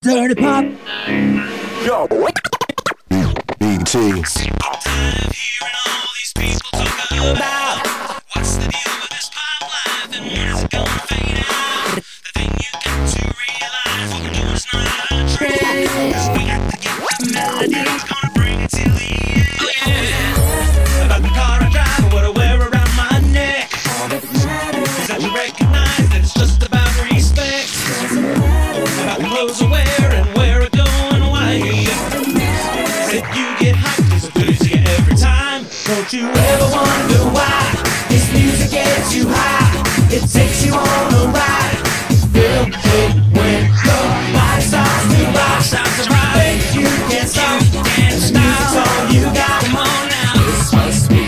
Dirty Pop. Yo. BT. Tired of hearing all these people talk about what's the deal with this pop life and when is it gonna fade out? The thing you got to realize what we're doing is not a trend. 'Cause we got to get the melody that's gonna bring it till the end. Oh yeah. About the car I drive or what I wear around my neck. Is that you recognize that it's just about respect. About the clothes I wear and where I go and why. Said you get hyped, there's a boost you every time. Don't you ever wonder why this music gets you high? It takes you on a ride. Feel good when your body starts to rock. Think you can't stop. Music's all you got. Come on now. This must be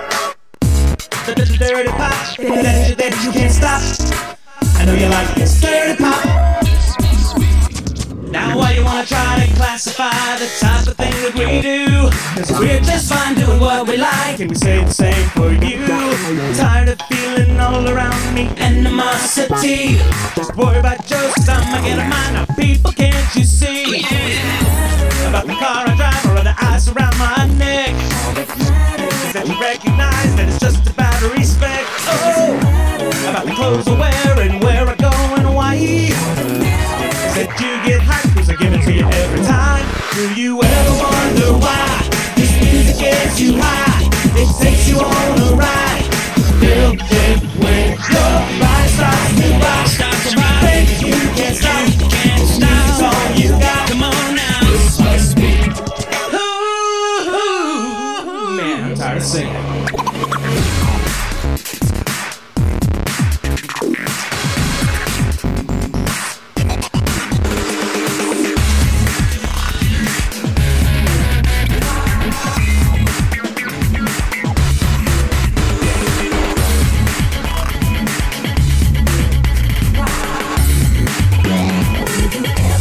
the dirty pop that you can't stop. I know you like this dirty pop. Now why you wanna try to classify the type of thing that we do? 'Cause we're just fine doing what we like, and we say the same for you. Tired of feeling all around me animosity. Just worry about jokes, 'cause I'ma get a mind. Now people, can't you see? About the car I drive or the ice around my neck. Is that you recognize that it's just about respect? Oh, about the clothes I wear and where I go and why. That you get hyped 'cause I give it to you every time. Do you ever wonder why this music gets you high? It takes you on a ride. Feel good when your body starts to rock. Think you can't stop. Music's all you got. Come on now. This must be. Ooh, man, I'm tired of singing.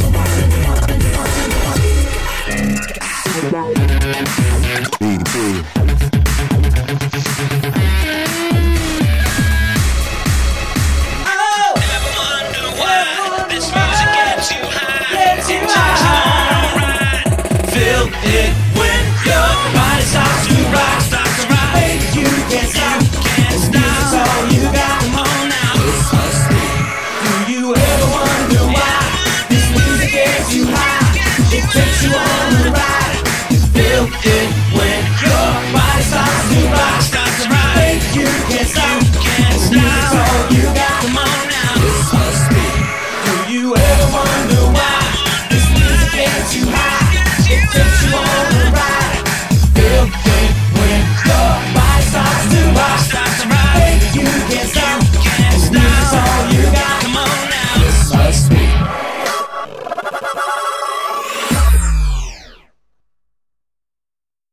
BT.